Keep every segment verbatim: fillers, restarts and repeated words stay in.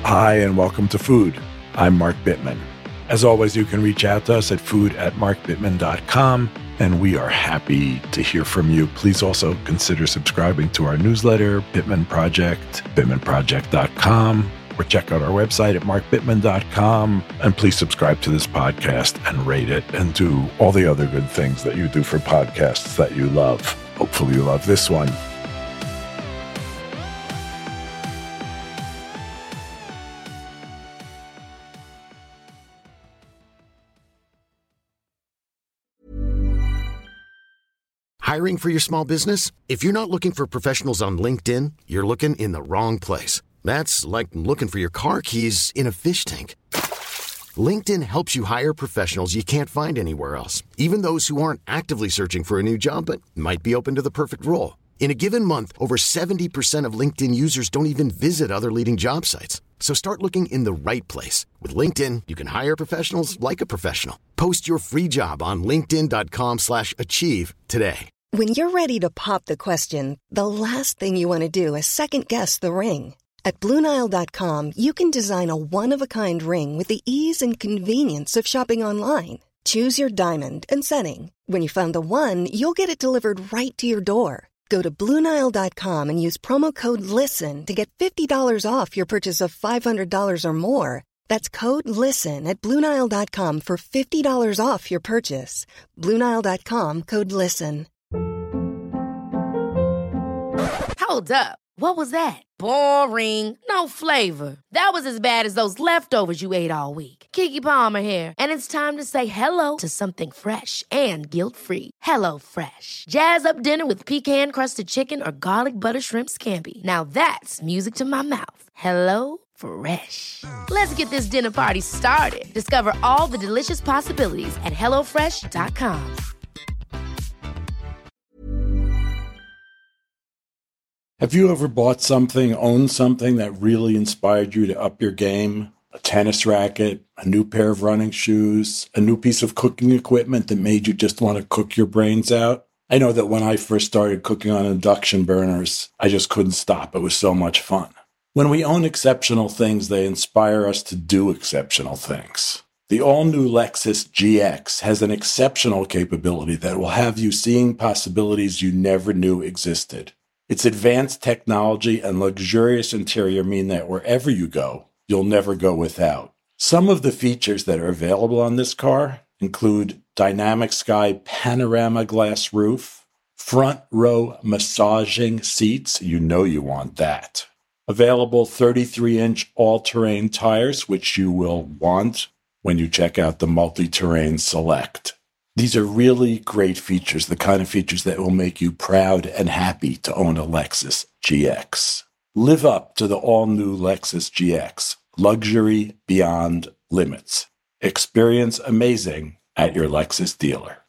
Hi, and welcome to Food. I'm Mark Bittman. As always, you can reach out to us at food at mark bittman dot com, and we are happy to hear from you. Please also consider subscribing to our newsletter, Bittman Project, bittman project dot com, or check out our website at mark bittman dot com. And please subscribe to this podcast and rate it and do all the other good things that you do for podcasts that you love. Hopefully you love this one. Hiring for your small business? If you're not looking for professionals on LinkedIn, you're looking in the wrong place. That's like looking for your car keys in a fish tank. LinkedIn helps you hire professionals you can't find anywhere else, even those who aren't actively searching for a new job but might be open to the perfect role. In a given month, over seventy percent of LinkedIn users don't even visit other leading job sites. So start looking in the right place. With LinkedIn, you can hire professionals like a professional. Post your free job on linkedin dot com slash achieve today. When you're ready to pop the question, the last thing you want to do is second-guess the ring. At Blue Nile dot com, you can design a one-of-a-kind ring with the ease and convenience of shopping online. Choose your diamond and setting. When you find the one, you'll get it delivered right to your door. Go to Blue Nile dot com and use promo code LISTEN to get fifty dollars off your purchase of five hundred dollars or more. That's code LISTEN at Blue Nile dot com for fifty dollars off your purchase. Blue Nile dot com, code LISTEN. Hold up. What was that? Boring. No flavor. That was as bad as those leftovers you ate all week. Keke Palmer here, and it's time to say hello to something fresh and guilt-free. Hello Fresh. Jazz up dinner with pecan-crusted chicken or garlic butter shrimp scampi. Now that's music to my mouth. Hello Fresh. Let's get this dinner party started. Discover all the delicious possibilities at hello fresh dot com. Have you ever bought something, owned something that really inspired you to up your game? A tennis racket, a new pair of running shoes, a new piece of cooking equipment that made you just want to cook your brains out? I know that when I first started cooking on induction burners, I just couldn't stop. It was so much fun. When we own exceptional things, they inspire us to do exceptional things. The all-new Lexus G X has an exceptional capability that will have you seeing possibilities you never knew existed. Its advanced technology and luxurious interior mean that wherever you go, you'll never go without. Some of the features that are available on this car include dynamic sky panorama glass roof, front row massaging seats, you know you want that. Available thirty-three inch all-terrain tires, which you will want when you check out the Multi-Terrain Select. These are really great features, the kind of features that will make you proud and happy to own a Lexus G X. Live up to the all-new Lexus G X, luxury beyond limits. Experience amazing at your Lexus dealer.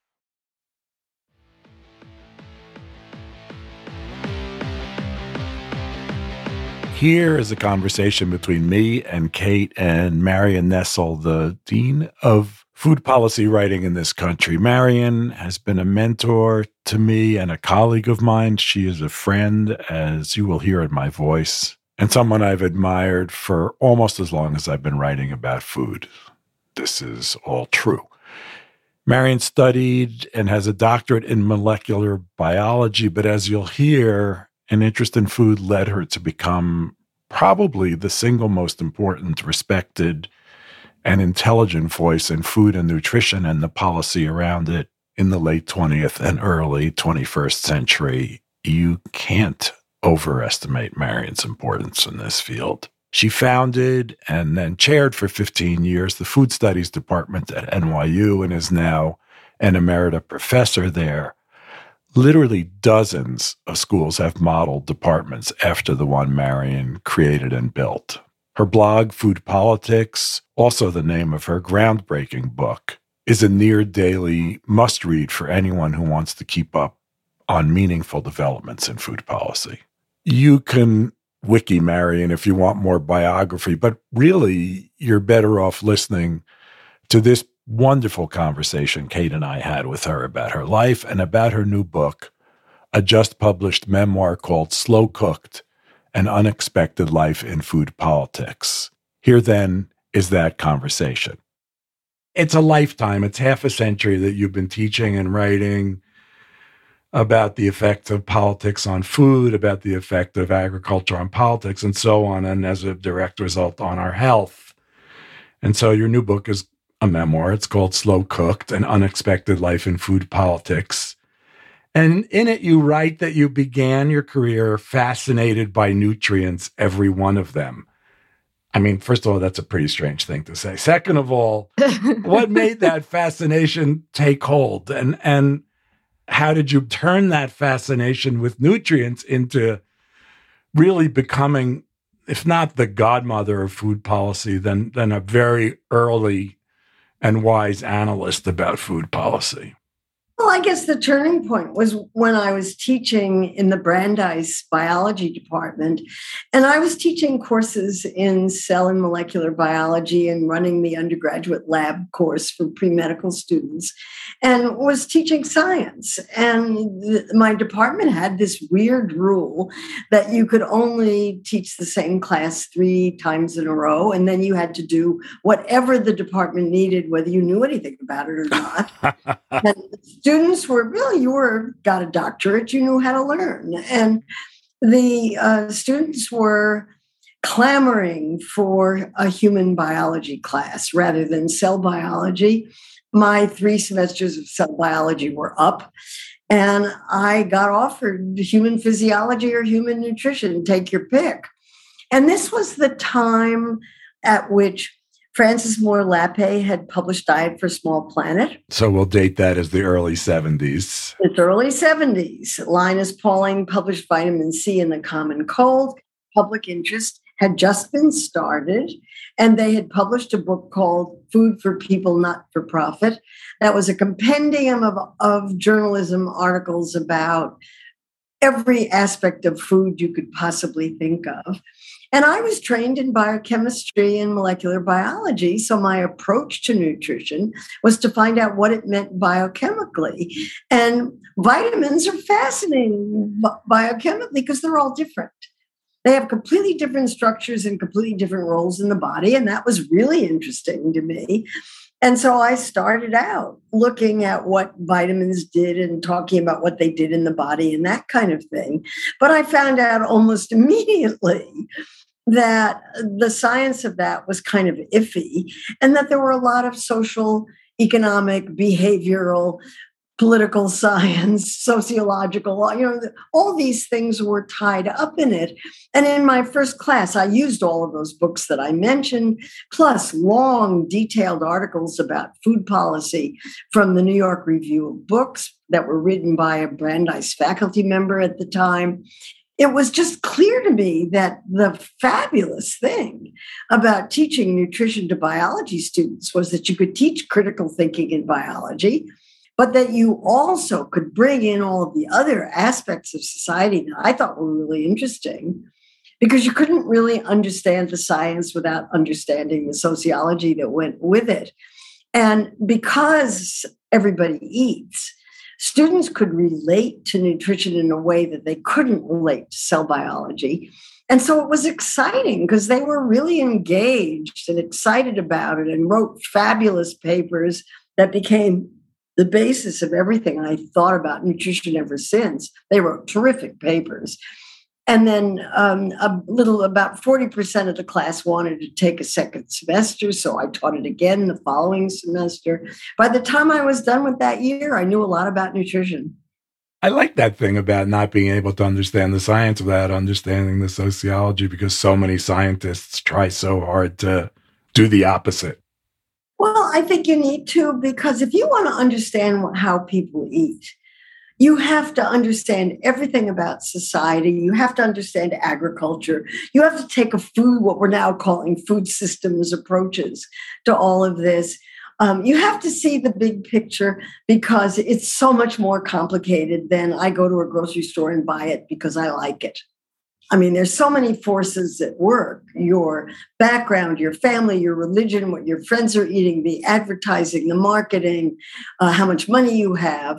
Here is a conversation between me and Kate and Marion Nestle, the Dean of Food Policy Writing in this country. Marion has been a mentor to me and a colleague of mine. She is a friend, as you will hear in my voice, and someone I've admired for almost as long as I've been writing about food. This is all true. Marion studied and has a doctorate in molecular biology, but as you'll hear, an interest in food led her to become probably the single most important, respected, and intelligent voice in food and nutrition and the policy around it in the late twentieth and early twenty-first century. You can't overestimate Marion's importance in this field. She founded and then chaired for fifteen years the Food Studies Department at N Y U and is now an emerita professor there. Literally dozens of schools have modeled departments after the one Marion created and built. Her blog, Food Politics, also the name of her groundbreaking book, is a near-daily must-read for anyone who wants to keep up on meaningful developments in food policy. You can wiki Marion if you want more biography, but really you're better off listening to this wonderful conversation Kate and I had with her about her life and about her new book, a just-published memoir called Slow Cooked, An Unexpected Life in Food Politics. Here then is that conversation. It's a lifetime. It's half a century that you've been teaching and writing about the effects of politics on food, about the effect of agriculture on politics, and so on, and as a direct result on our health. And so your new book is a memoir. It's called Slow Cooked, An Unexpected Life in Food Politics. And in it, you write that you began your career fascinated by nutrients, every one of them. I mean, first of all, that's a pretty strange thing to say. Second of all, what made that fascination take hold? And, and how did you turn that fascination with nutrients into really becoming, if not the godmother of food policy, then, then a very early and wise analyst about food policy? Well, I guess the turning point was when I was teaching in the Brandeis biology department, and I was teaching courses in cell and molecular biology and running the undergraduate lab course for pre-medical students, and was teaching science. And th- my department had this weird rule that you could only teach the same class three times in a row, and then you had to do whatever the department needed, whether you knew anything about it or not. And students were really, you were got a doctorate, you knew how to learn. And the uh, students were clamoring for a human biology class rather than cell biology. My three semesters of cell biology were up, and I got offered human physiology or human nutrition, take your pick. And this was the time at which Frances Moore Lappé had published Diet for a Small Planet. So we'll date that as the early seventies. It's early seventies. Linus Pauling published Vitamin C in the Common Cold. Public interest had just been started, and they had published a book called Food for People, Not for Profit. That was a compendium of, of journalism articles about every aspect of food you could possibly think of. And I was trained in biochemistry and molecular biology, so my approach to nutrition was to find out what it meant biochemically. And vitamins are fascinating biochemically because they're all different. They have completely different structures and completely different roles in the body, and that was really interesting to me. And so I started out looking at what vitamins did and talking about what they did in the body and that kind of thing. But I found out almost immediately that the science of that was kind of iffy, and that there were a lot of social, economic, behavioral, political science, sociological, you know, all these things were tied up in it. And in my first class, I used all of those books that I mentioned, plus long, detailed articles about food policy from the New York Review of Books that were written by a Brandeis faculty member at the time. It was just clear to me that the fabulous thing about teaching nutrition to biology students was that you could teach critical thinking in biology, but that you also could bring in all of the other aspects of society that I thought were really interesting, because you couldn't really understand the science without understanding the sociology that went with it. And because everybody eats, students could relate to nutrition in a way that they couldn't relate to cell biology. And so it was exciting because they were really engaged and excited about it and wrote fabulous papers that became the basis of everything I thought about nutrition ever since. They wrote terrific papers. And then um, a little, about forty percent of the class wanted to take a second semester, so I taught it again the following semester. By the time I was done with that year, I knew a lot about nutrition. I like that thing about not being able to understand the science without understanding the sociology, because so many scientists try so hard to do the opposite. Well, I think you need to, because if you want to understand how people eat, you have to understand everything about society. You have to understand agriculture. You have to take a food, what we're now calling food systems approaches to all of this. Um, you have to see the big picture, because it's so much more complicated than I go to a grocery store and buy it because I like it. I mean, there's so many forces at work: your background, your family, your religion, what your friends are eating, the advertising, the marketing, uh, how much money you have.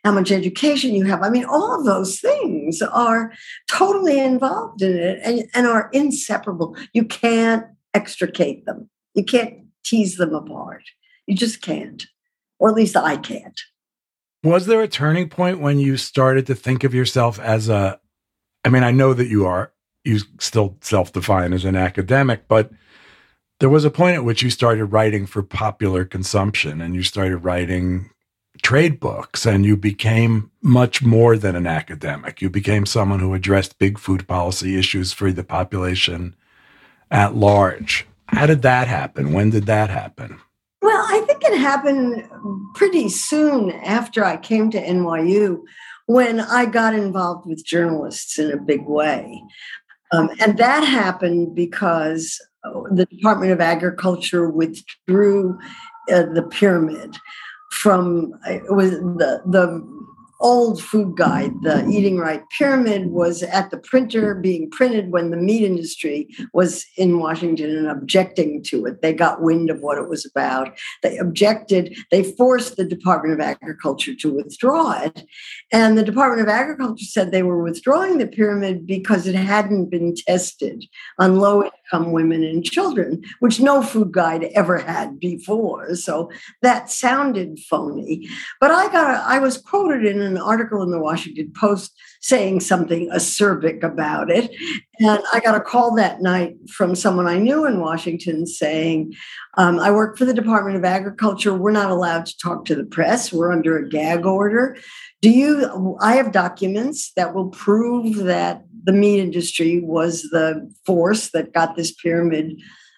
how much education you have. I mean, all of those things are totally involved in it and, and are inseparable. You can't extricate them. You can't tease them apart. You just can't, or at least I can't. Was there a turning point when you started to think of yourself as a, I mean, I know that you are, you still self-define as an academic, but there was a point at which you started writing for popular consumption and you started writing trade books and you became much more than an academic. You became someone who addressed big food policy issues for the population at large. How did that happen? When did that happen? Well, I think it happened pretty soon after I came to N Y U when I got involved with journalists in a big way. Um, and that happened because the Department of Agriculture withdrew uh, the pyramid from it was the the old food guide. The Eating Right pyramid was at the printer being printed when the meat industry was in Washington and objecting to it. They got wind of what it was about. They objected. They forced the Department of Agriculture to withdraw it. And the Department of Agriculture said they were withdrawing the pyramid because it hadn't been tested on low-income women and children, which no food guide ever had before. So that sounded phony. But I got a, I was quoted in an article in the Washington Post saying something acerbic about it. And I got a call that night from someone I knew in Washington saying, um, I work for the Department of Agriculture. We're not allowed to talk to the press. We're under a gag order. Do you, I have documents that will prove that the meat industry was the force that got this pyramid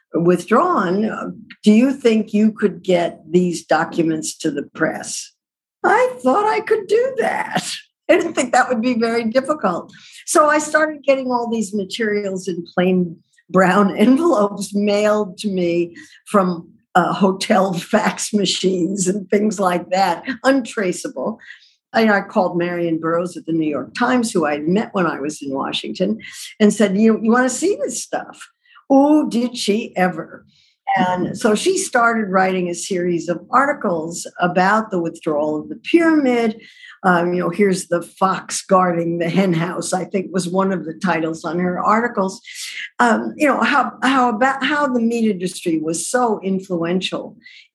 withdrawn. Do you think you could get these documents to the press? I thought I could do that. I didn't think that would be very difficult. So I started getting all these materials in plain brown envelopes mailed to me from uh, hotel fax machines and things like that, untraceable. I, I called Marion Burroughs at the New York Times, who I had met when I was in Washington, and said, you, you want to see this stuff? Oh, did she ever? And so she started writing a series of articles about the withdrawal of the pyramid. Um, you know, here's the fox guarding the hen house, I think was one of the titles on her articles. Um, you know, how, how about how the meat industry was so influential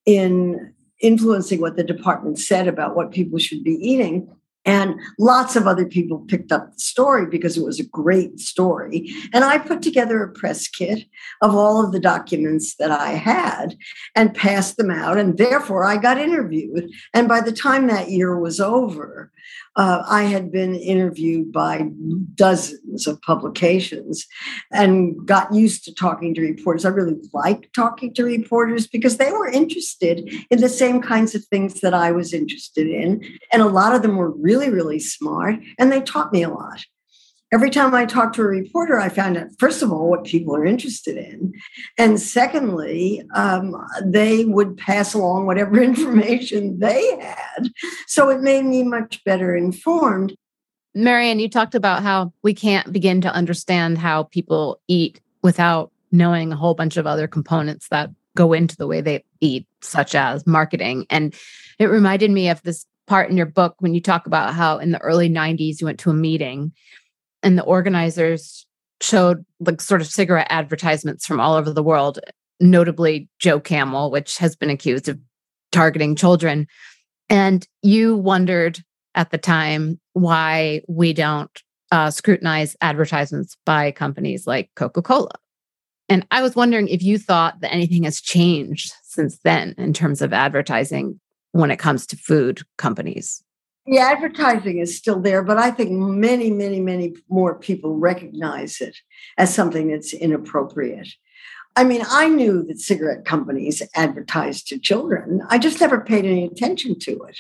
in influencing what the department said about what people should be eating. And lots of other people picked up the story because it was a great story. And I put together a press kit of all of the documents that I had and passed them out. And therefore, I got interviewed. And by the time that year was over, uh, I had been interviewed by dozens of publications and got used to talking to reporters. I really liked talking to reporters because they were interested in the same kinds of things that I was interested in. And a lot of them were really really, really smart, and they taught me a lot. Every time I talked to a reporter, I found out, first of all, what people are interested in. And secondly, um, they would pass along whatever information they had. So it made me much better informed. Marian, you talked about how we can't begin to understand how people eat without knowing a whole bunch of other components that go into the way they eat, such as marketing. And it reminded me of this part in your book when you talk about how in the early nineties you went to a meeting and the organizers showed like sort of cigarette advertisements from all over the world, notably Joe Camel, which has been accused of targeting children. And you wondered at the time why we don't uh, scrutinize advertisements by companies like Coca-Cola. And I was wondering if you thought that anything has changed since then in terms of advertising when it comes to food companies. Yeah, advertising is still there, but I think many, many, many more people recognize it as something that's inappropriate. I mean, I knew that cigarette companies advertised to children. I just never paid any attention to it.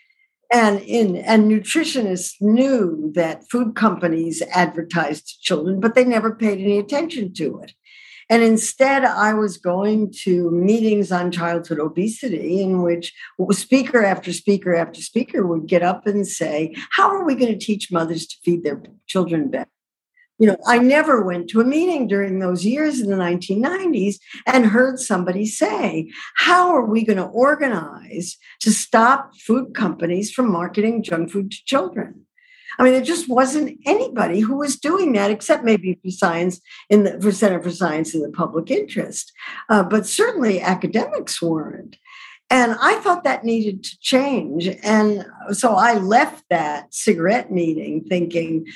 And in and nutritionists knew that food companies advertised to children, but they never paid any attention to it. And instead, I was going to meetings on childhood obesity in which speaker after speaker after speaker would get up and say, how are we going to teach mothers to feed their children better? You know, I never went to a meeting during those years in the nineteen nineties and heard somebody say, how are we going to organize to stop food companies from marketing junk food to children? I mean, there just wasn't anybody who was doing that, except maybe for science in the for Center for Science in the Public Interest. Uh, but certainly academics weren't. And I thought that needed to change. And so I left that cigarette meeting thinking,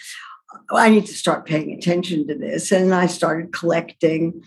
I need to start paying attention to this. And I started collecting,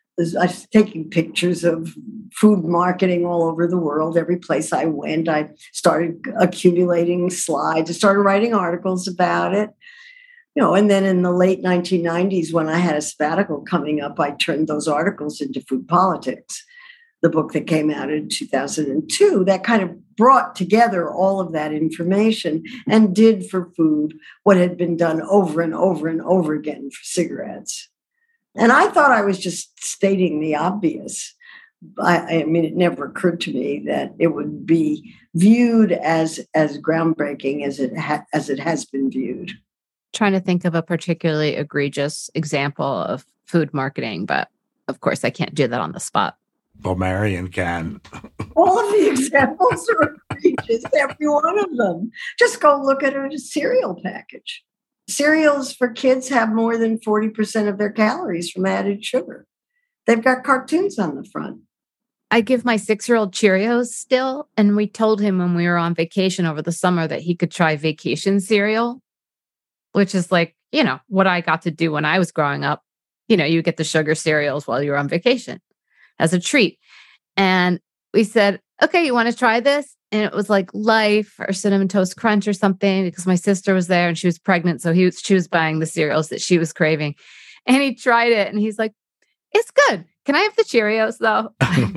I was taking pictures of food marketing all over the world. Every place I went, I started accumulating slides. I started writing articles about it. You know, and then in the late nineteen nineties, when I had a sabbatical coming up, I turned those articles into Food Politics, the book that came out in two thousand two, that kind of brought together all of that information and did for food what had been done over and over and over again for cigarettes. And I thought I was just stating the obvious. I, I mean, it never occurred to me that it would be viewed as as groundbreaking as it ha- as it has been viewed. Trying to think of a particularly egregious example of food marketing, but of course I can't do that on the spot. Well, Marion can. All of the examples are egregious, every one of them. Just go look at a cereal package. Cereals for kids have more than forty percent of their calories from added sugar. They've got cartoons on the front. I give my six-year-old Cheerios still, and we told him when we were on vacation over the summer that he could try vacation cereal, which is like, you know, what I got to do when I was growing up. You know, you get the sugar cereals while you're on vacation as a treat. And we said, okay, you want to try this? And it was like Life or Cinnamon Toast Crunch or something, because my sister was there and she was pregnant. So he was, she was buying the cereals that she was craving. And he tried it and he's like, it's good. Can I have the Cheerios though?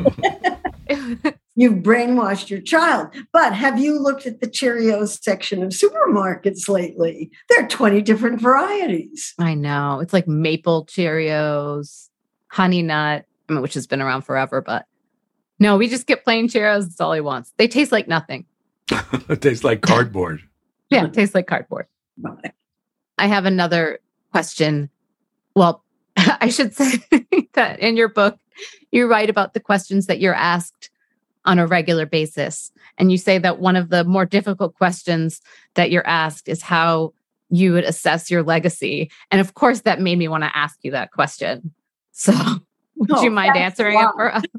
You've brainwashed your child. But have you looked at the Cheerios section of supermarkets lately? There are twenty different varieties. I know. It's like maple Cheerios, honey nut, I mean, which has been around forever, but no, we just get plain Cheerios. That's all he wants. They taste like nothing. It tastes like cardboard. Yeah, it tastes like cardboard. I have another question. Well, I should say that in your book, you write about the questions that you're asked on a regular basis. And you say that one of the more difficult questions that you're asked is how you would assess your legacy. And of course, that made me want to ask you that question. So would no, you mind answering it for us?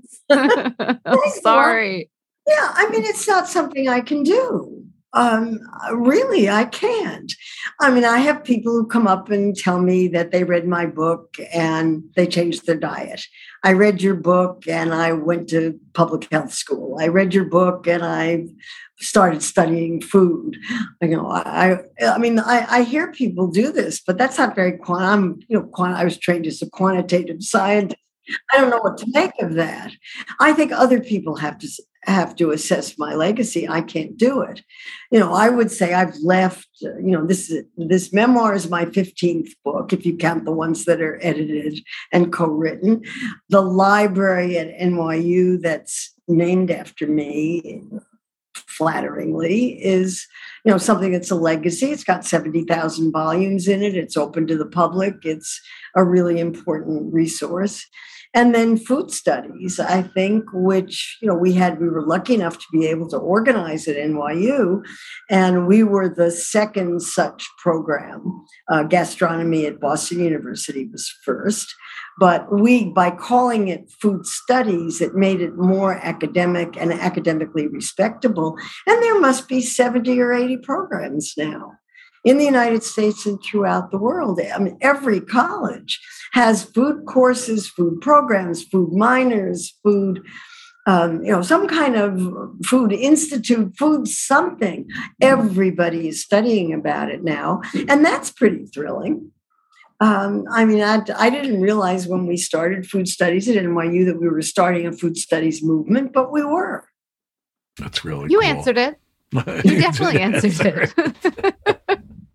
I'm sorry. Yeah, I mean, it's not something I can do. Um, really, I can't. I mean, I have people who come up and tell me that they read my book and they changed their diet. I read your book and I went to public health school. I read your book and I started studying food. You know, I, I mean, I, I hear people do this, but that's not very quant. I'm, you know, quant. I was trained as a quantitative scientist. I don't know what to make of that. I think other people have to have to assess my legacy. I can't do it. You know, I would say I've left, you know, this this memoir is my fifteenth book, if you count the ones that are edited and co-written. The library at N Y U that's named after me, flatteringly, is, you know, something that's a legacy. It's got seventy thousand volumes in it. It's open to the public. It's a really important resource. And then food studies, I think, which, you know, we had, we were lucky enough to be able to organize at N Y U. And we were the second such program. Uh, gastronomy at Boston University was first. But we, by calling it food studies, it made it more academic and academically respectable. And there must be seventy or eighty programs now in the United States and throughout the world. I mean, every college has food courses, food programs, food minors, food, um, you know, some kind of food institute, food something. Everybody is studying about it now. And that's pretty thrilling. Um, I mean, I, I didn't realize when we started food studies at N Y U that we were starting a food studies movement, but we were. That's really You cool. answered it. You definitely answered it.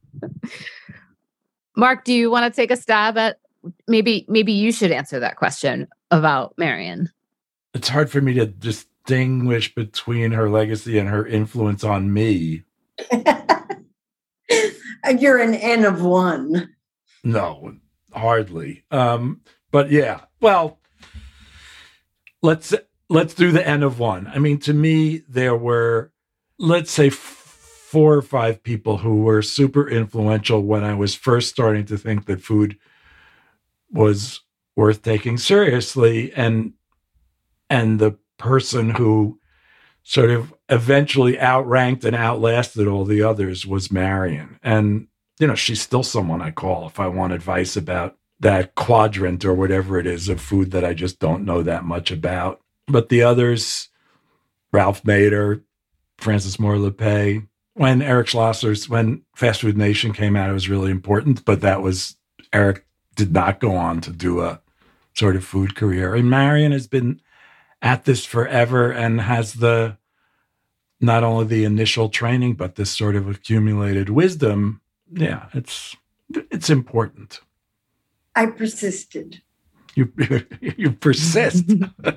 Mark, do you want to take a stab at maybe maybe you should answer that question about Marion? It's hard for me to distinguish between her legacy and her influence on me. You're an N of one. No, hardly. Um, but yeah, well, let's let's do the N of one. I mean, to me, there were, let's say, four or five people who were super influential when I was first starting to think that food was worth taking seriously. And and the person who sort of eventually outranked and outlasted all the others was Marion. And, you know, she's still someone I call if I want advice about that quadrant or whatever it is of food that I just don't know that much about. But the others, Ralph Nader, Francis Moore Lappé, when Eric Schlosser's, when Fast Food Nation came out, it was really important, but that was, Eric did not go on to do a sort of food career. And Marion has been at this forever and has the, not only the initial training, but this sort of accumulated wisdom. Yeah, it's, it's important. I persisted. You, you persist.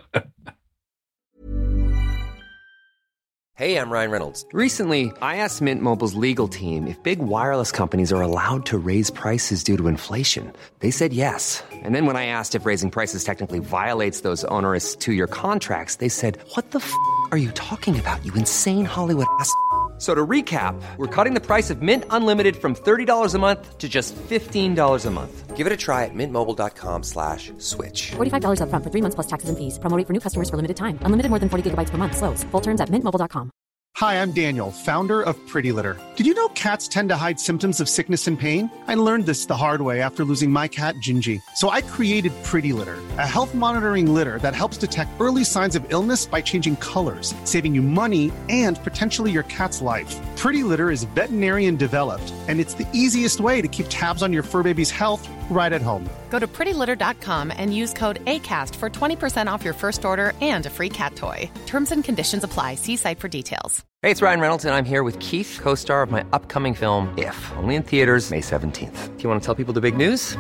Hey, I'm Ryan Reynolds. Recently, I asked Mint Mobile's legal team if big wireless companies are allowed to raise prices due to inflation. They said yes. And then when I asked if raising prices technically violates those onerous two-year contracts, they said, "What the f*** are you talking about, you insane Hollywood ass f- So to recap, we're cutting the price of Mint Unlimited from thirty dollars a month to just fifteen dollars a month. Give it a try at mintmobile.com slash switch. forty-five dollars up front for three months plus taxes and fees. Promo rate for new customers for limited time. Unlimited more than forty gigabytes per month. Slows full terms at mint mobile dot com. Hi, I'm Daniel, founder of Pretty Litter. Did you know cats tend to hide symptoms of sickness and pain? I learned this the hard way after losing my cat, Gingy. So I created Pretty Litter, a health monitoring litter that helps detect early signs of illness by changing colors, saving you money and potentially your cat's life. Pretty Litter is veterinarian developed, and it's the easiest way to keep tabs on your fur baby's health right at home. Go to pretty litter dot com and use code ACAST for twenty percent off your first order and a free cat toy. Terms and conditions apply. See site for details. Hey, it's Ryan Reynolds, and I'm here with Keith, co-star of my upcoming film, If, only in theaters May seventeenth. Do you want to tell people the big news?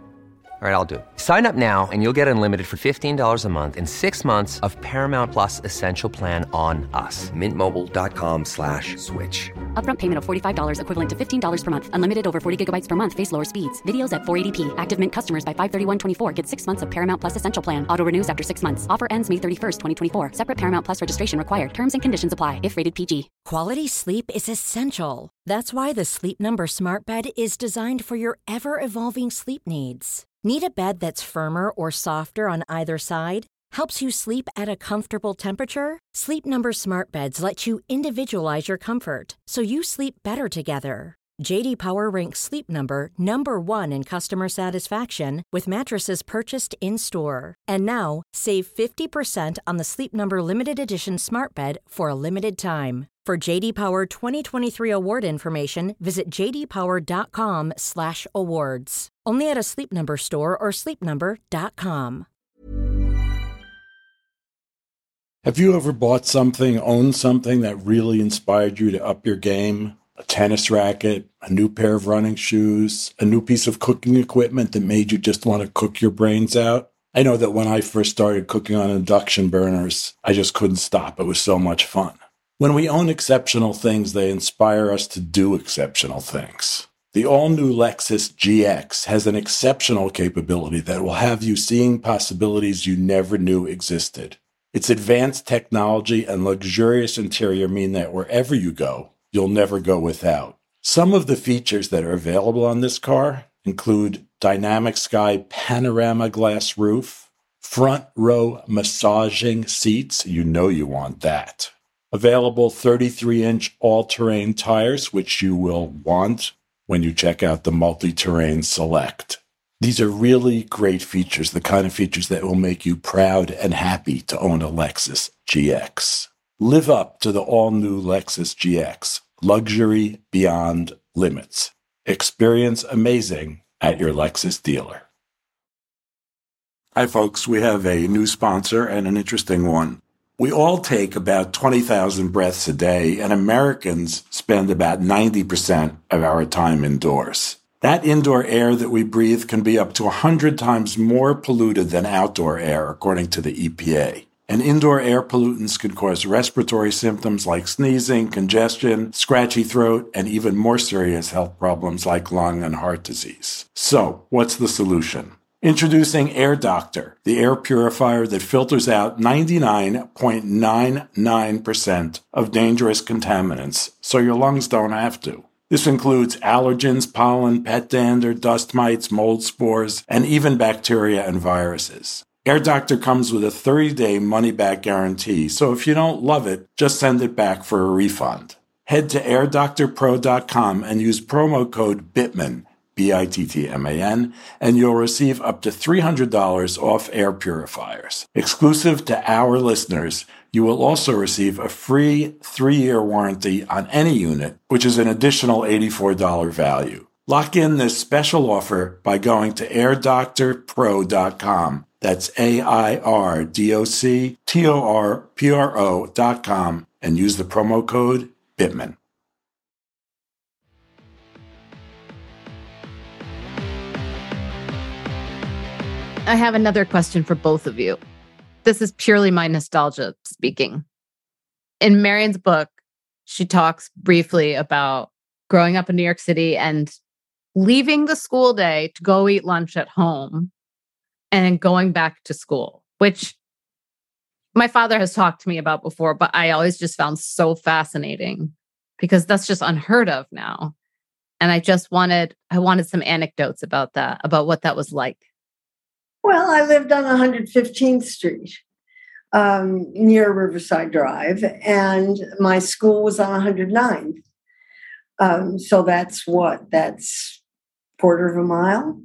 All right, I'll do it. Sign up now and you'll get unlimited for fifteen dollars a month and six months of Paramount Plus Essential Plan on us. Mintmobile.com slash switch. Upfront payment of forty-five dollars equivalent to fifteen dollars per month. Unlimited over forty gigabytes per month. Face lower speeds. Videos at four eighty p. Active Mint customers by five thirty-one twenty-four get six months of Paramount Plus Essential Plan. Auto renews after six months. Offer ends May thirty-first, twenty twenty-four. Separate Paramount Plus registration required. Terms and conditions apply if rated P G. Quality sleep is essential. That's why the Sleep Number Smart Bed is designed for your ever-evolving sleep needs. Need a bed that's firmer or softer on either side? Helps you sleep at a comfortable temperature? Sleep Number Smart Beds let you individualize your comfort, so you sleep better together. J D Power ranks Sleep Number number one in customer satisfaction with mattresses purchased in-store. And now, save fifty percent on the Sleep Number Limited Edition Smart Bed for a limited time. For J D Power twenty twenty-three award information, visit j d power dot com slash awards. Only at a Sleep Number store or sleep number dot com. Have you ever bought something, owned something that really inspired you to up your game? A tennis racket, a new pair of running shoes, a new piece of cooking equipment that made you just want to cook your brains out? I know that when I first started cooking on induction burners, I just couldn't stop. It was so much fun. When we own exceptional things, they inspire us to do exceptional things. The all-new Lexus G X has an exceptional capability that will have you seeing possibilities you never knew existed. Its advanced technology and luxurious interior mean that wherever you go, you'll never go without. Some of the features that are available on this car include dynamic sky panorama glass roof, front row massaging seats, you know you want that. Available thirty-three inch all-terrain tires, which you will want when you check out the Multi-Terrain Select. These are really great features, the kind of features that will make you proud and happy to own a Lexus G X. Live up to the all-new Lexus G X. Luxury beyond limits. Experience amazing at your Lexus dealer. Hi, folks. We have a new sponsor and an interesting one. We all take about twenty thousand breaths a day, and Americans spend about ninety percent of our time indoors. That indoor air that we breathe can be up to one hundred times more polluted than outdoor air, according to the E P A. and indoor air pollutants can cause respiratory symptoms like sneezing, congestion, scratchy throat, and even more serious health problems like lung and heart disease. So, what's the solution? Introducing Air Doctor, the air purifier that filters out ninety-nine point nine nine percent of dangerous contaminants, so your lungs don't have to. This includes allergens, pollen, pet dander, dust mites, mold spores, and even bacteria and viruses. Air Doctor comes with a thirty-day money-back guarantee, so if you don't love it, just send it back for a refund. Head to air doctor pro dot com and use promo code BITTMAN, B I T T M A N, and you'll receive up to three hundred dollars off air purifiers. Exclusive to our listeners, you will also receive a free three-year warranty on any unit, which is an additional eighty-four dollars value. Lock in this special offer by going to air doctor pro dot com. That's A I R D O C T O R P R O dot com and use the promo code BITTMAN. I have another question for both of you. This is purely my nostalgia speaking. In Marion's book, she talks briefly about growing up in New York City and leaving the school day to go eat lunch at home and then going back to school, which my father has talked to me about before, but I always just found so fascinating because that's just unheard of now. And I just wanted, I wanted some anecdotes about that, about what that was like. Well, I lived on one hundred fifteenth Street um, near Riverside Drive, and my school was on one hundred ninth. Um, so that's what, that's a quarter of a mile.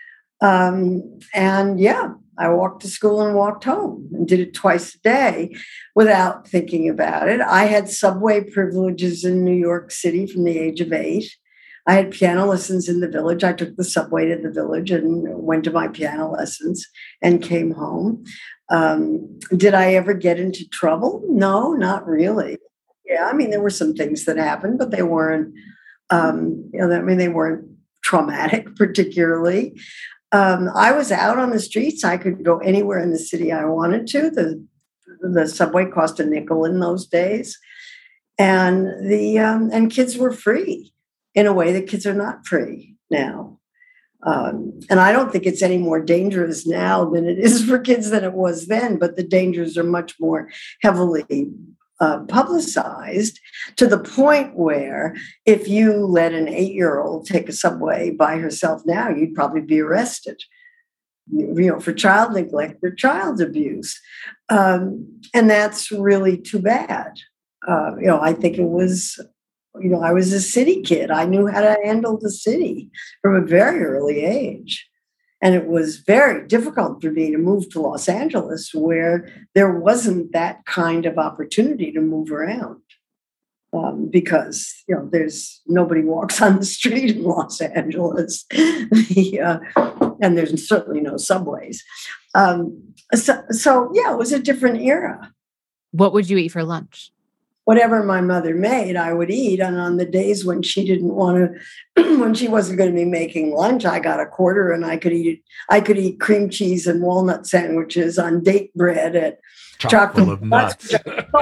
Um, and yeah, I walked to school and walked home and did it twice a day without thinking about it. I had subway privileges in New York City from the age of eight. I had piano lessons in the Village. I took the subway to the Village and went to my piano lessons and came home. Um, did I ever get into trouble? No, not really. Yeah, I mean, there were some things that happened, but they weren't, um, you know, I mean, they weren't traumatic particularly. Um, I was out on the streets. I could go anywhere in the city I wanted to. The, the subway cost a nickel in those days. And the um, and kids were free in a way that kids are not free now. Um, and I don't think it's any more dangerous now than it is for kids than it was then, but the dangers are much more heavily uh, publicized to the point where if you let an eight-year-old take a subway by herself now, you'd probably be arrested, you know, for child neglect or child abuse. Um, and that's really too bad. Uh, you know, I think it was, you know, I was a city kid. I knew how to handle the city from a very early age. And it was very difficult for me to move to Los Angeles where there wasn't that kind of opportunity to move around. Um, because, you know, there's nobody walks on the street in Los Angeles. the, uh, and there's certainly no subways. Um, so, so, yeah, it was a different era. What would you eat for lunch? Whatever my mother made, I would eat. And on the days when she didn't want to, when she wasn't going to be making lunch, I got a quarter and I could eat, I could eat cream cheese and walnut sandwiches on date bread at Chocolate full of nuts.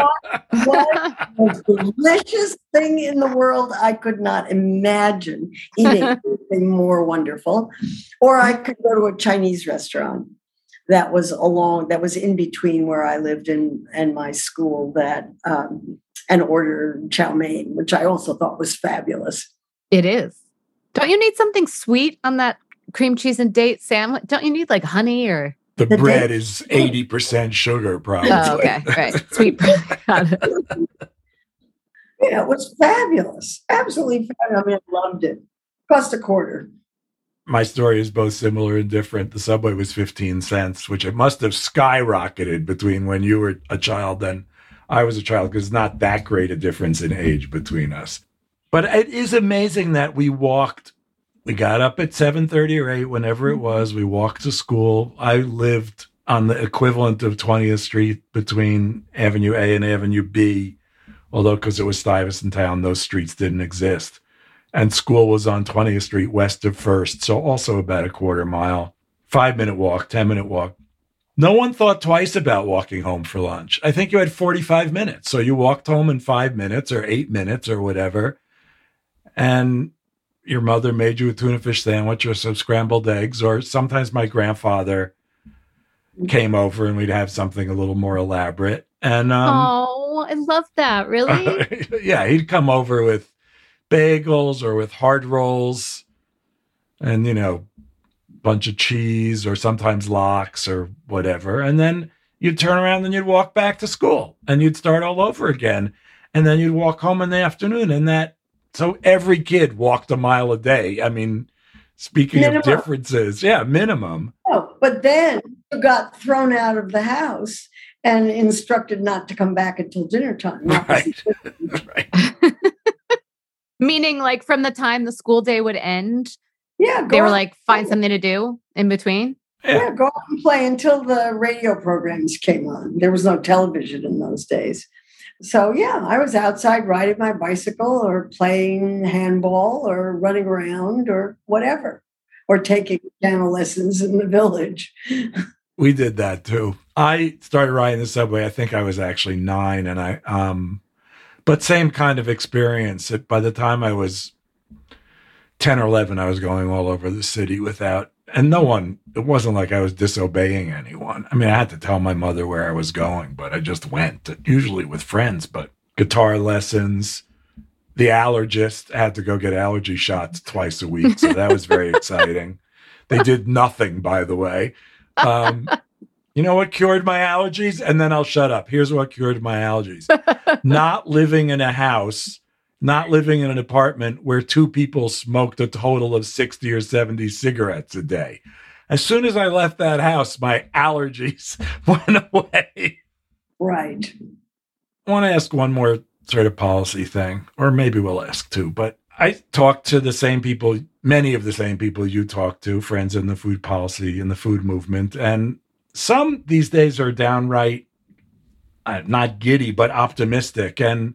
What was the delicious thing in the world. I could not imagine eating anything more wonderful. Or I could go to a Chinese restaurant that was along, that was in between where I lived in and my school, that um, and order chow mein, which I also thought was fabulous. It is. Don't you need something sweet on that cream cheese and date sandwich? Don't you need like honey or? The, the bread date? Is eighty percent sugar, probably. Oh, okay, right. Sweet bread. Got it. Yeah, it was fabulous. Absolutely fabulous. I mean, I loved it. Cost a quarter. My story is both similar and different. The subway was fifteen cents, which it must have skyrocketed between when you were a child and I was a child, because it's not that great a difference in age between us. But it is amazing that we walked, we got up at seven thirty or eight, whenever it was. We walked to school. I lived on the equivalent of twentieth Street between Avenue A and Avenue B, although because it was Stuyvesant Town, those streets didn't exist. And school was on twentieth Street west of First, so also about a quarter mile, five-minute walk, ten-minute walk. no one thought twice about walking home for lunch. I think you had forty-five minutes. So you walked home in five minutes or eight minutes or whatever. And your mother made you a tuna fish sandwich or some scrambled eggs. Or sometimes my grandfather came over and we'd have something a little more elaborate. And um, oh, I love that. Really? yeah, he'd come over with bagels or with hard rolls and, you know, bunch of cheese or sometimes lox or whatever. And then you'd turn around and you'd walk back to school and you'd start all over again. And then you'd walk home in the afternoon. And that, so every kid walked a mile a day. I mean, speaking minimum. of differences, yeah, minimum. Oh, but then you got thrown out of the house and instructed not to come back until dinner time. Right. right. Meaning like from the time the school day would end, yeah, they were like, find something to do in between. Yeah. yeah, go out and play until the radio programs came on. There was no television in those days. So, yeah, I was outside riding my bicycle or playing handball or running around or whatever, or taking piano lessons in the village. We did that, too. I started riding the subway. I think I was actually nine. and I, um, But same kind of experience. By the time I was ten or eleven, I was going all over the city without, and no one, it wasn't like I was disobeying anyone. I mean, I had to tell my mother where I was going, but I just went, usually with friends, but guitar lessons, the allergist, I had to go get allergy shots twice a week. So that was very exciting. They did nothing, by the way. Um, you know what cured my allergies? And then I'll shut up. Here's what cured my allergies. Not living in a house, not living in an apartment where two people smoked a total of sixty or seventy cigarettes a day. As soon as I left that house, my allergies went away. Right. I want to ask one more sort of policy thing, or maybe we'll ask two, but I talked to the same people, many of the same people you talk to, friends in the food policy and the food movement. And some these days are downright, uh, not giddy, but optimistic. And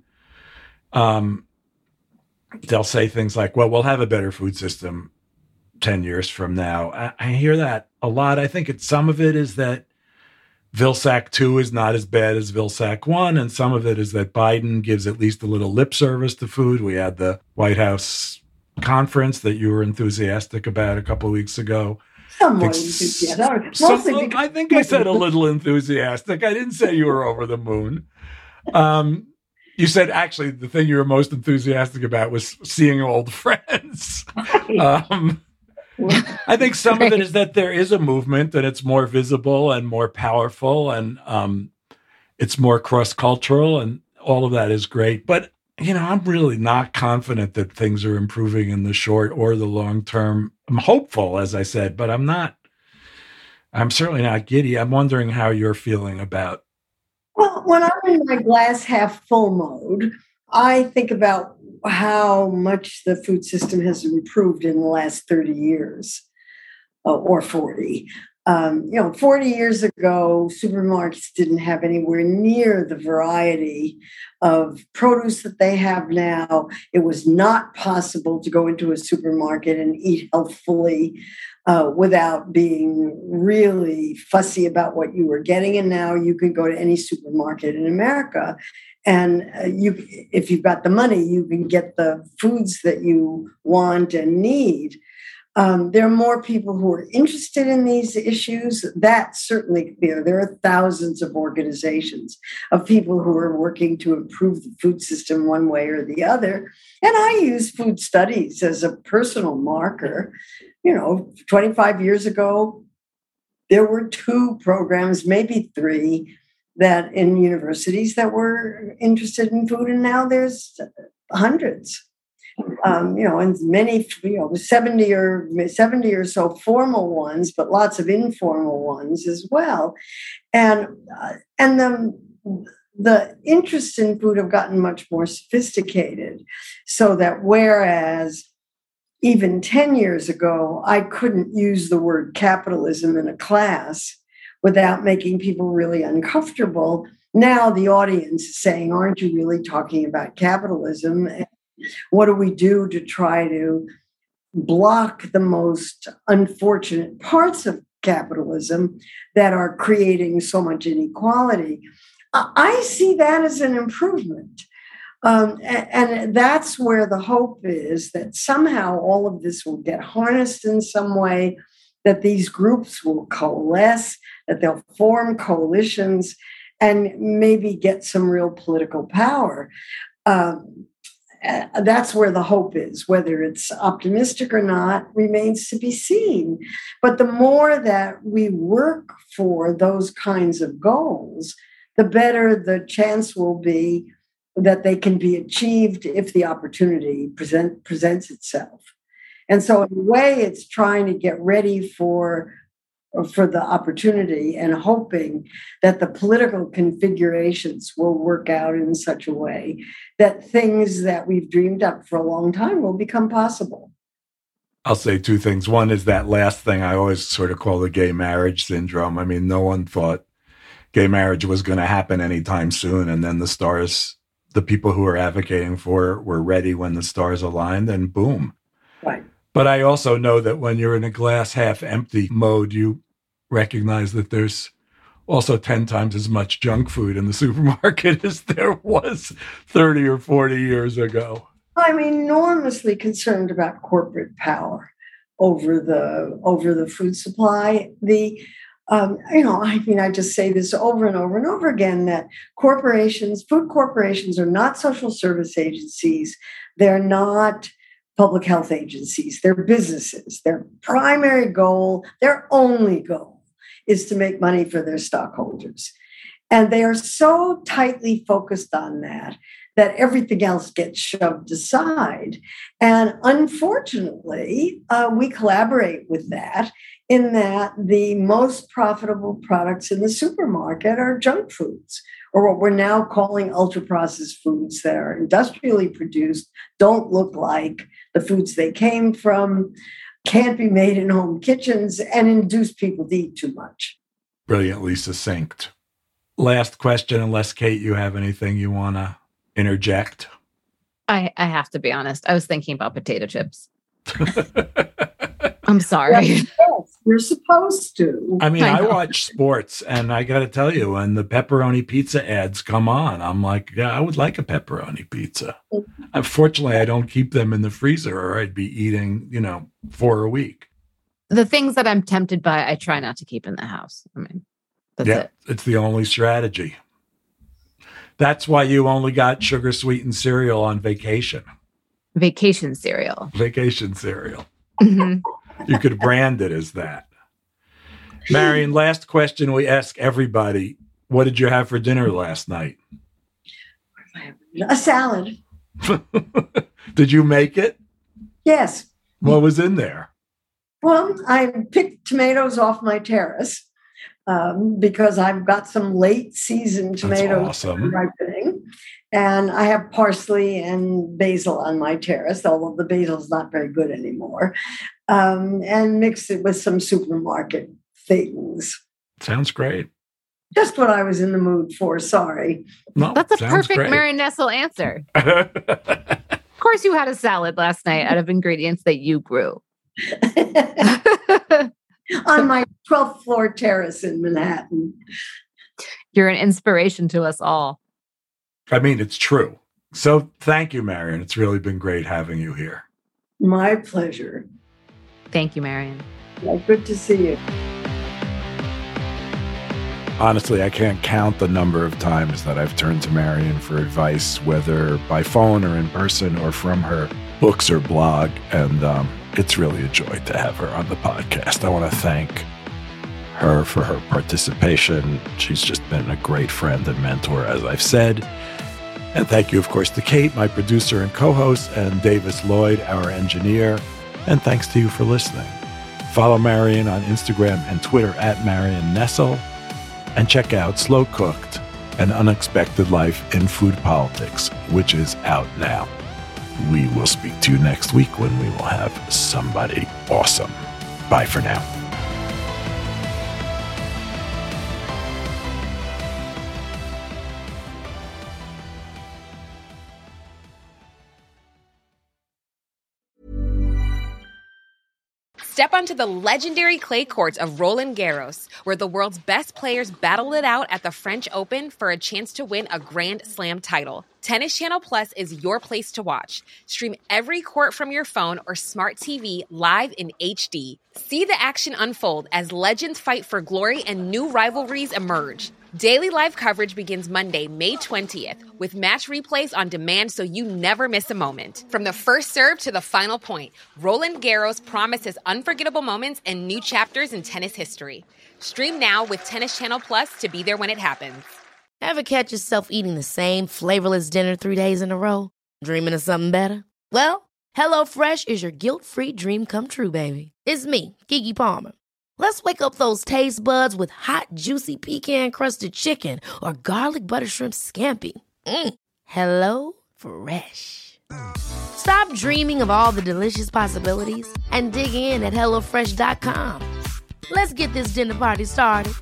um, they'll say things like, well, we'll have a better food system ten years from now. I, I hear that a lot. I think it's, some of it is that Vilsack two is not as bad as Vilsack one. And some of it is that Biden gives at least a little lip service to food. We had the White House conference that you were enthusiastic about a couple of weeks ago. Somewhat enthusiastic. Some, I think I said a little enthusiastic. I didn't say you were over the moon. Um, you said actually the thing you were most enthusiastic about was seeing old friends. Um, I think some of it is that there is a movement and it's more visible and more powerful and um, it's more cross-cultural and all of that is great. But, you know, I'm really not confident that things are improving in the short or the long term. I'm hopeful, as I said, but I'm not, I'm certainly not giddy. I'm wondering how you're feeling about. Well, when I'm in my glass half full mode, I think about how much the food system has improved in the last thirty years uh, or forty. Um, you know, forty years ago, supermarkets didn't have anywhere near the variety of produce that they have now. It was not possible to go into a supermarket and eat healthfully uh, without being really fussy about what you were getting. And now you can go to any supermarket in America and uh, you, if you've got the money, you can get the foods that you want and need. Um, there are more people who are interested in these issues. That's certainly clear. There are thousands of organizations of people who are working to improve the food system one way or the other. And I use food studies as a personal marker. You know, twenty-five years ago, there were two programs, maybe three, that in universities that were interested in food. And now there's hundreds. Um, you know, and many, you know, seventy or seventy or so formal ones, but lots of informal ones as well. And uh, and the the interests in food have gotten much more sophisticated, so that whereas even ten years ago, I couldn't use the word capitalism in a class without making people really uncomfortable. Now the audience is saying, "Aren't you really talking about capitalism?" What do we do to try to block the most unfortunate parts of capitalism that are creating so much inequality. I see that as an improvement. Um, and, and that's where the hope is, that somehow all of this will get harnessed in some way, that these groups will coalesce, that they'll form coalitions and maybe get some real political power. Um, that's where the hope is. Whether it's optimistic or not remains to be seen. But the more that we work for those kinds of goals, the better the chance will be that they can be achieved if the opportunity present, presents itself. And so in a way, it's trying to get ready for, for the opportunity and hoping that the political configurations will work out in such a way that things that we've dreamed up for a long time will become possible. I'll say two things. One is that last thing I always sort of call the gay marriage syndrome. I mean, no one thought gay marriage was going to happen anytime soon. And then the stars, the people who are advocating for it were ready when the stars aligned, and boom. Right. But I also know that when you're in a glass half empty mode, you recognize that there's also ten times as much junk food in the supermarket as there was thirty or forty years ago. I'm enormously concerned about corporate power over the over the food supply. The um, you know, I mean, I just say this over and over and over again, that corporations, food corporations, are not social service agencies. They're not public health agencies. They're businesses. Their primary goal, their only goal, is to make money for their stockholders. And they are so tightly focused on that that everything else gets shoved aside. And unfortunately, uh, we collaborate with that, in that the most profitable products in the supermarket are junk foods, or what we're now calling ultra-processed foods that are industrially produced, don't look like the foods they came from, can't be made in home kitchens, and induce people to eat too much. Brilliantly succinct. Last question, unless, Kate, you have anything you want to interject. I, I have to be honest. I was thinking about potato chips. I'm sorry. Yes, yes, you're supposed to. I mean, I, I watch sports, and I got to tell you, when the pepperoni pizza ads come on, I'm like, yeah, I would like a pepperoni pizza. Unfortunately, I don't keep them in the freezer, or I'd be eating, you know, four a week. The things that I'm tempted by, I try not to keep in the house. I mean, that's yeah, it. It's the only strategy. That's why you only got sugar sweetened cereal on vacation. Vacation cereal. Vacation cereal. Mm-hmm. You could brand it as that. Marion, last question we ask everybody. What did you have for dinner last night? A salad. Did you make it? Yes. What was in there? Well, I picked tomatoes off my terrace um, because I've got some late season tomatoes awesome. ripening. And I have parsley and basil on my terrace, although the basil's not very good anymore, um, and mixed it with some supermarket things. Sounds great. Just what I was in the mood for, sorry. No, That's a perfect great. Marion Nestle answer. Of course you had a salad last night out of ingredients that you grew. On my twelfth floor terrace in Manhattan. You're an inspiration to us all. I mean, it's true. So thank you, Marion. It's really been great having you here. My pleasure. Thank you, Marion. Well, good to see you. Honestly, I can't count the number of times that I've turned to Marion for advice, whether by phone or in person or from her books or blog. And um, it's really a joy to have her on the podcast. I want to thank her for her participation. She's just been a great friend and mentor, as I've said. And thank you, of course, to Kate, my producer and co-host, and Davis Lloyd, our engineer. And thanks to you for listening. Follow Marion on Instagram and Twitter at Marion Nestle. And check out Slow Cooked, An Unexpected Life in Food Politics, which is out now. We will speak to you next week when we will have somebody awesome. Bye for now. Step onto the legendary clay courts of Roland Garros, where the world's best players battle it out at the French Open for a chance to win a Grand Slam title. Tennis Channel Plus is your place to watch. Stream every court from your phone or smart T V live in H D. See the action unfold as legends fight for glory and new rivalries emerge. Daily live coverage begins Monday, May twentieth, with match replays on demand so you never miss a moment. From the first serve to the final point, Roland Garros promises unforgettable moments and new chapters in tennis history. Stream now with Tennis Channel Plus to be there when it happens. Ever catch yourself eating the same flavorless dinner three days in a row? Dreaming of something better? Well, HelloFresh is your guilt-free dream come true, baby. It's me, Keke Palmer. Let's wake up those taste buds with hot, juicy pecan-crusted chicken or garlic butter shrimp scampi. Mm. Hello Fresh. Stop dreaming of all the delicious possibilities and dig in at hello fresh dot com. Let's get this dinner party started.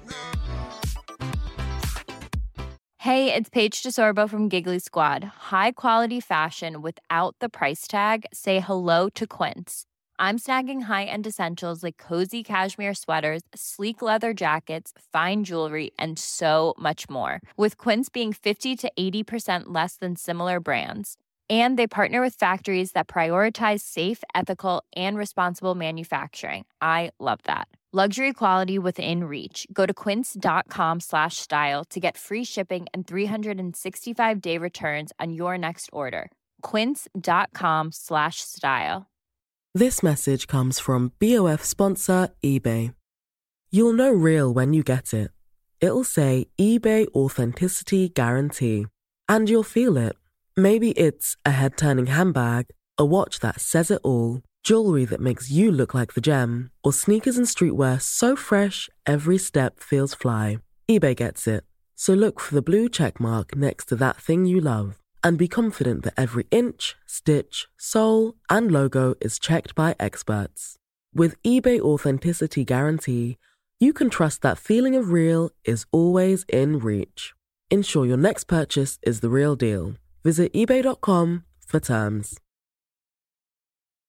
Hey, it's Paige DeSorbo from Giggly Squad. High quality fashion without the price tag. Say hello to Quince. I'm snagging high-end essentials like cozy cashmere sweaters, sleek leather jackets, fine jewelry, and so much more. With Quince being fifty to eighty percent less than similar brands. And they partner with factories that prioritize safe, ethical, and responsible manufacturing. I love that. Luxury quality within reach. Go to quince.com slash style to get free shipping and three sixty-five day returns on your next order. Quince.com slash style. This message comes from B O F sponsor eBay. You'll know real when you get it. It'll say eBay Authenticity Guarantee. And you'll feel it. Maybe it's a head-turning handbag, a watch that says it all, jewelry that makes you look like the gem, or sneakers and streetwear so fresh every step feels fly. eBay gets it. So look for the blue check mark next to that thing you love. And be confident that every inch, stitch, sole, and logo is checked by experts. With eBay Authenticity Guarantee, you can trust that feeling of real is always in reach. Ensure your next purchase is the real deal. Visit ebay dot com for terms.